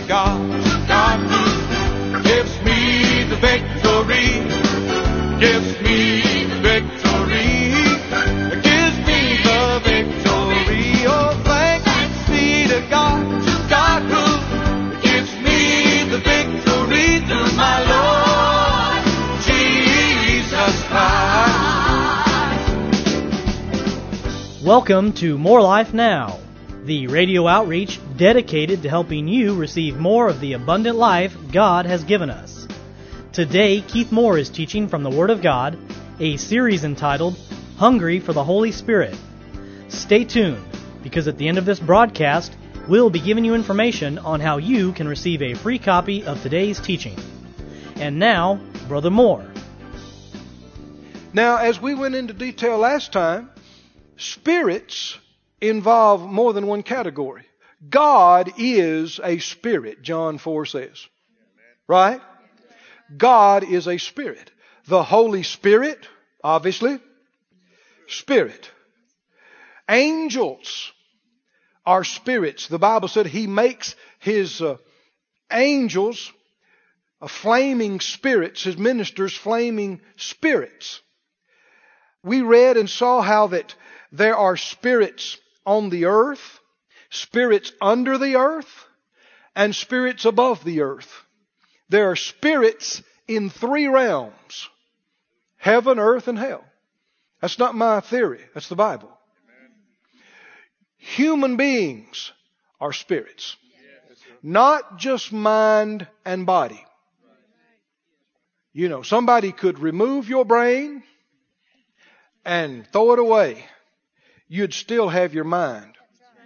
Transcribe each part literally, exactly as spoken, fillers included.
to God, to God who gives me the victory, gives me the victory, gives me the victory. Oh, thanks be to God, to God who gives me the victory through my Lord Jesus Christ. Welcome to More Life Now, the radio outreach dedicated to helping you receive more of the abundant life God has given us. Today, Keith Moore is teaching from the Word of God, a series entitled Hungry for the Holy Spirit. Stay tuned, because at the end of this broadcast, we'll be giving you information on how you can receive a free copy of today's teaching. And now, Brother Moore. Now, as we went into detail last time, spirits involve more than one category. God is a spirit, John four says. Right? God is a spirit. The Holy Spirit, obviously, spirit. Angels are spirits. The Bible said He makes His uh, angels uh, flaming spirits, His ministers flaming spirits. We read and saw how that there are spirits on the earth, spirits under the earth, and spirits above the earth. There are spirits in three realms: heaven, earth, and hell. That's not my theory. That's the Bible. Human beings are spirits. Not just mind and body. You know, somebody could remove your brain and throw it away. You'd still have your mind.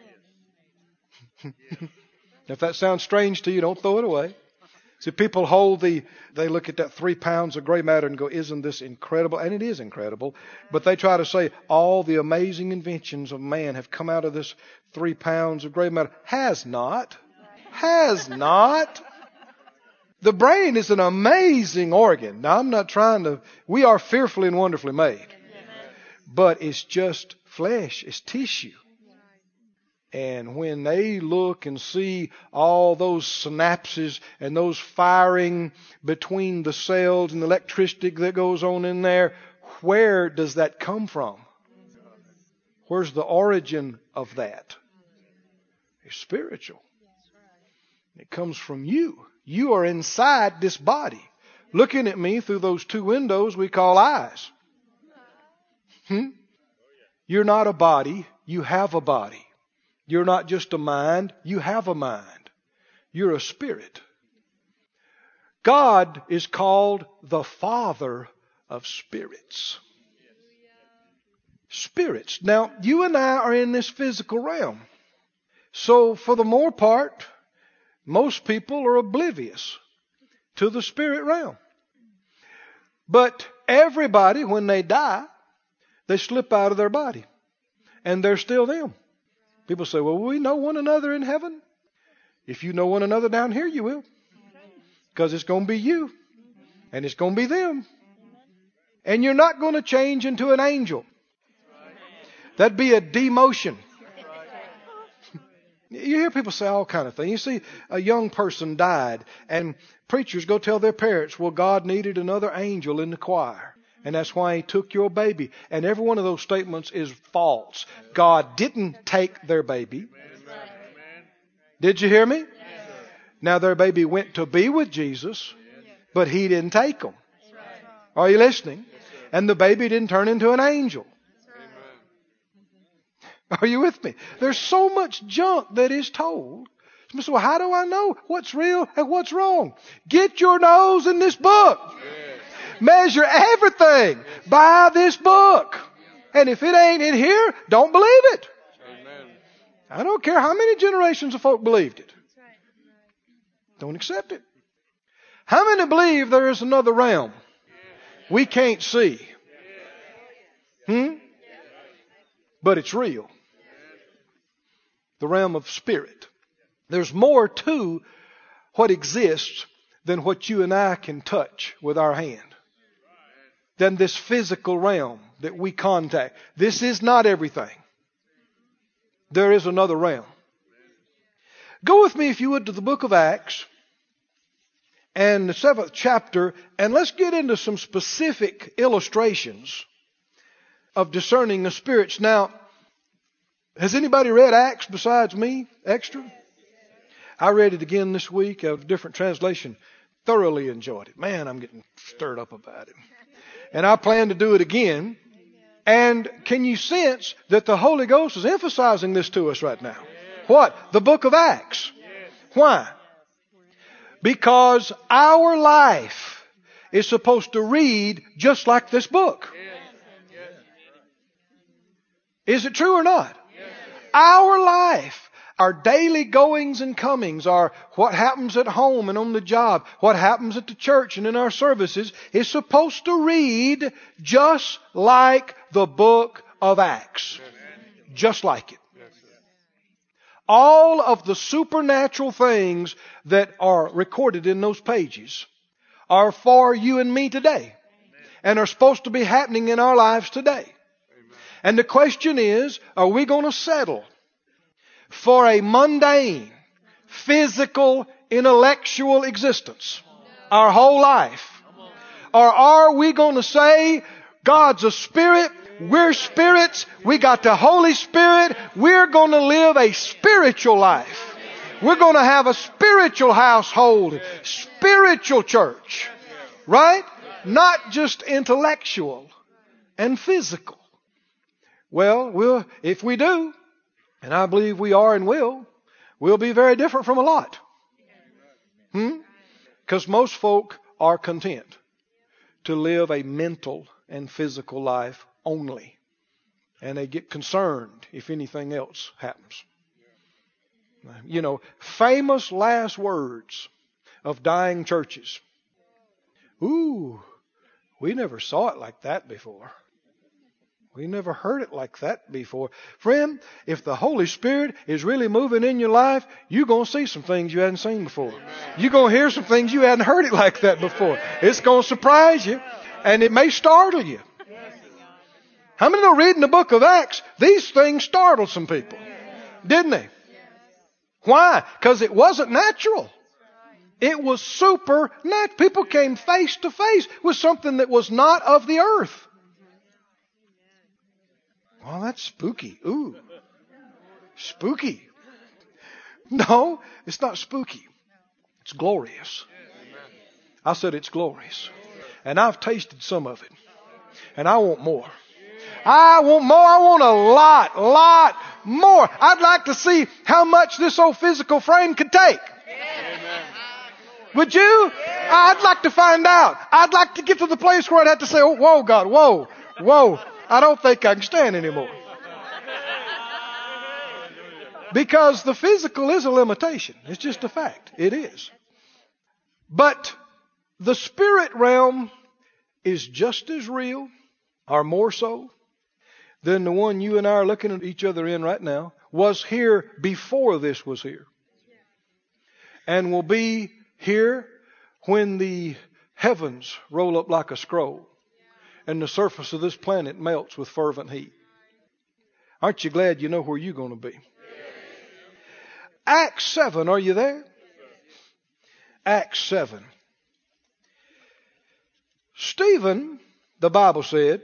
If that sounds strange to you, don't throw it away. See, people hold the, they look at that three pounds of gray matter and go, isn't this incredible? And it is incredible. But they try to say all the amazing inventions of man have come out of this three pounds of gray matter. Has not. Has not. The brain is an amazing organ. Now, I'm not trying to, we are fearfully and wonderfully made. But it's just flesh. It's tissue. And when they look and see all those synapses and those firing between the cells and the electricity that goes on in there, where does that come from? Where's the origin of that? It's spiritual. It comes from you. You are inside this body, looking at me through those two windows we call eyes. Hmm? You're not a body. You have a body. You're not just a mind, you have a mind. You're a spirit. God is called the Father of spirits. Spirits. Now, you and I are in this physical realm. So, for the more part, most people are oblivious to the spirit realm. But everybody, when they die, they slip out of their body. And they're still them. People say, well, we know one another in heaven. If you know one another down here, you will. Because it's going to be you. And it's going to be them. And you're not going to change into an angel. That'd be a demotion. You hear people say all kind of things. You see a young person died and preachers go tell their parents, well, God needed another angel in the choir. And that's why He took your baby. And every one of those statements is false. God didn't take their baby. Did you hear me? Now their baby went to be with Jesus, but He didn't take them. Are you listening? And the baby didn't turn into an angel. Are you with me? There's so much junk that is told. So how do I know what's real and what's wrong? Get your nose in this book. Measure everything by this book. And if it ain't in here, don't believe it. I don't care how many generations of folk believed it. Don't accept it. How many believe there is another realm we can't see? Hmm? But it's real. The realm of spirit. There's more to what exists than what you and I can touch with our hand. Than this physical realm that we contact. This is not everything. There is another realm. Go with me, if you would, to the book of Acts and the seventh chapter, and let's get into some specific illustrations of discerning the spirits. Now, has anybody read Acts besides me? Extra? I read it again this week of a different translation. Thoroughly enjoyed it. Man, I'm getting stirred up about it. And I plan to do it again. And can you sense that the Holy Ghost is emphasizing this to us right now? What? The book of Acts. Why? Because our life is supposed to read just like this book. Is it true or not? Our life, our daily goings and comings, our what happens at home and on the job, what happens at the church and in our services, is supposed to read just like the book of Acts. Just like it. All of the supernatural things that are recorded in those pages are for you and me today, and are supposed to be happening in our lives today. And the question is, are we going to settle for a mundane, physical, intellectual existence our whole life? Or are we going to say, God's a spirit, we're spirits, we got the Holy Spirit, we're going to live a spiritual life. We're going to have a spiritual household, spiritual church, right? Not just intellectual and physical. Well, we'll, if we do, and I believe we are and will, we'll be very different from a lot. Hmm? Because most folk are content to live a mental and physical life only. And they get concerned if anything else happens. You know, famous last words of dying churches. Ooh, we never saw it like that before. We never heard it like that before. Friend, if the Holy Spirit is really moving in your life, you're going to see some things you hadn't seen before. You're going to hear some things you hadn't heard it like that before. It's going to surprise you, and it may startle you. How many know reading the book of Acts, these things startled some people? Didn't they? Why? Because it wasn't natural. It was supernatural. People came face to face with something that was not of the earth. Well, that's spooky. Ooh. Spooky. No, it's not spooky. It's glorious. I said it's glorious. And I've tasted some of it. And I want more. I want more. I want a lot, lot more. I'd like to see how much this old physical frame could take. Amen. Would you? I'd like to find out. I'd like to get to the place where I'd have to say, oh, whoa, God, whoa, whoa. I don't think I can stand anymore. Because the physical is a limitation. It's just a fact. It is. But the spirit realm is just as real, or more so, than the one you and I are looking at each other in right now, was here before this was here. And will be here when the heavens roll up like a scroll and the surface of this planet melts with fervent heat. Aren't you glad you know where you're going to be? Acts seven, are you there? Acts seven. Stephen, the Bible said,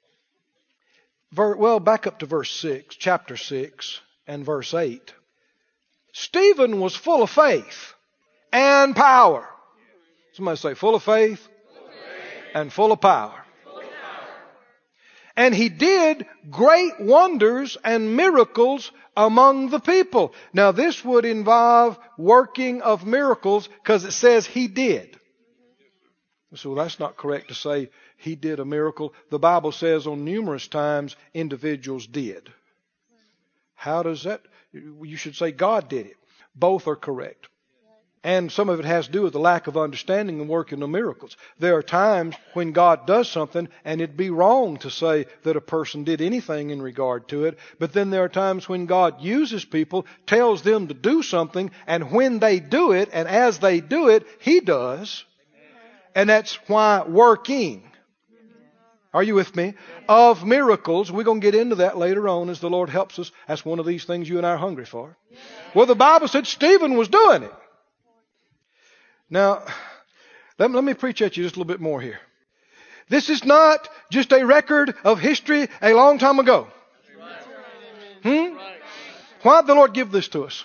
well, back up to verse six, chapter six and verse eight. Stephen was full of faith and power. Somebody say, full of faith, full of faith. And full of power. Full of power. And he did great wonders and miracles among the people. Now this would involve working of miracles because it says he did. So that's not correct to say he did a miracle. The Bible says on numerous times individuals did. How does that? You should say God did it. Both are correct. And some of it has to do with the lack of understanding and working of miracles. There are times when God does something and it'd be wrong to say that a person did anything in regard to it. But then there are times when God uses people, tells them to do something, and when they do it and as they do it, He does. And that's why working. Are you with me? Of miracles. We're going to get into that later on as the Lord helps us. That's one of these things you and I are hungry for. Well, the Bible said Stephen was doing it. Now, let me, let me preach at you just a little bit more here. This is not just a record of history a long time ago. Hmm? Why did the Lord give this to us?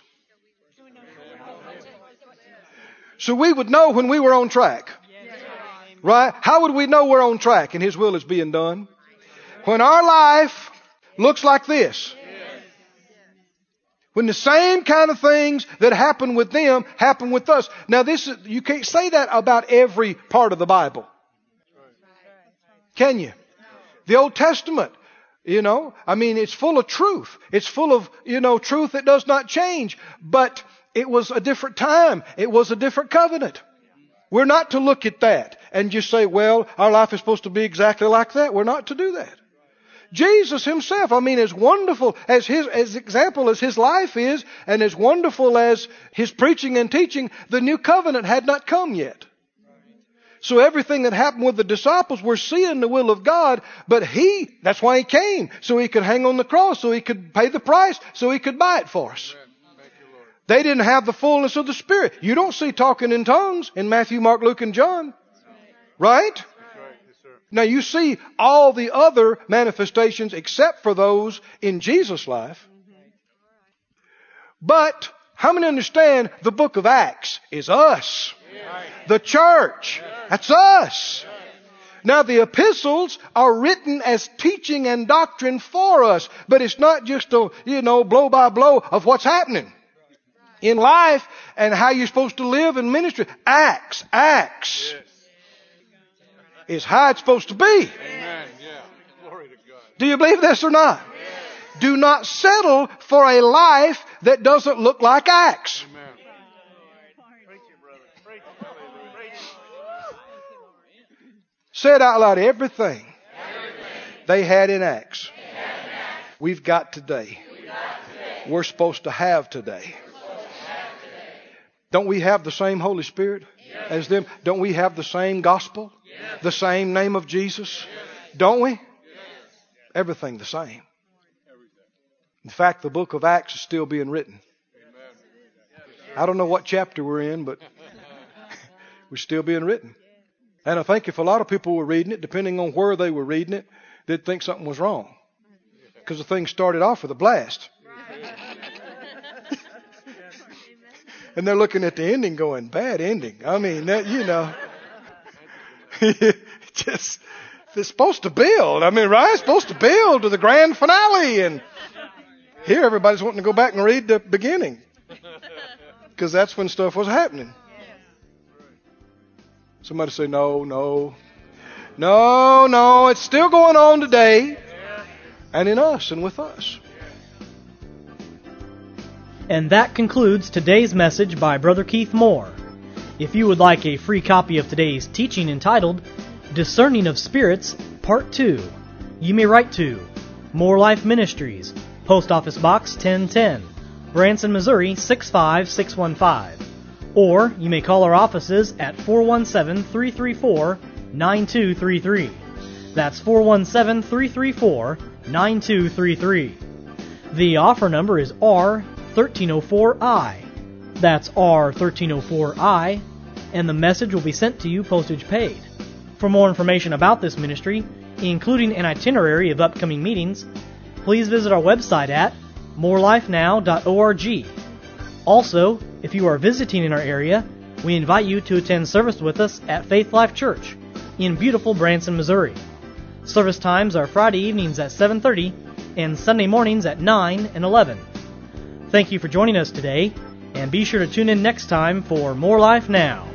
So we would know when we were on track. Right? How would we know we're on track and His will is being done? When our life looks like this. When the same kind of things that happen with them happen with us. Now this is, you can't say that about every part of the Bible. Can you? The Old Testament, you know, I mean, it's full of truth. It's full of, you know, truth that does not change. But it was a different time. It was a different covenant. We're not to look at that and just say, well, our life is supposed to be exactly like that. We're not to do that. Jesus Himself, I mean, as wonderful as His, as example as His life is, and as wonderful as His preaching and teaching, the new covenant had not come yet. So everything that happened with the disciples, we're seeing the will of God, but He, that's why He came, so He could hang on the cross, so He could pay the price, so He could buy it for us. They didn't have the fullness of the Spirit. You don't see talking in tongues in Matthew, Mark, Luke, and John. Right? Now you see all the other manifestations except for those in Jesus' life. But how many understand the book of Acts is us? The church. That's us. Now the epistles are written as teaching and doctrine for us. But it's not just a, you know, blow by blow of what's happening in life and how you're supposed to live in ministry. Acts, Acts. Is how it's supposed to be. Amen. Yeah. Glory to God. Do you believe this or not? Yes. Do not settle for a life that doesn't look like Acts. Amen. Say it out loud. Everything, Everything. They had in Acts, had in Acts. We've got today. We've got today. We're supposed to have today. Don't we have the same Holy Spirit yes. as them? Don't we have the same gospel? Yes. The same name of Jesus? Yes. Don't we? Yes. Everything the same. In fact, the book of Acts is still being written. Amen. I don't know what chapter we're in, but we're still being written. And I think if a lot of people were reading it, depending on where they were reading it, they'd think something was wrong. Because the thing started off with a blast. And they're looking at the ending going, bad ending. I mean, that, you know, just, it's supposed to build. I mean, right? It's supposed to build to the grand finale. And here everybody's wanting to go back and read the beginning. Because that's when stuff was happening. Somebody say, no, no. No, no. It's still going on today. And in us and with us. And that concludes today's message by Brother Keith Moore. If you would like a free copy of today's teaching entitled Discerning of Spirits, Part two, you may write to More Life Ministries, Post Office Box ten ten, Branson, Missouri six five six one five. Or you may call our offices at four one seven, three three four, nine two three three. That's four one seven, three three four, nine two three three. The offer number is R thirteen oh four I. That's R thirteen oh four I, and the message will be sent to you postage paid. For more information about this ministry, including an itinerary of upcoming meetings, please visit our website at more life now dot org. Also, if you are visiting in our area, we invite you to attend service with us at Faith Life Church in beautiful Branson, Missouri. Service times are Friday evenings at seven thirty and Sunday mornings at nine and eleven. Thank you for joining us today, and be sure to tune in next time for More Life Now.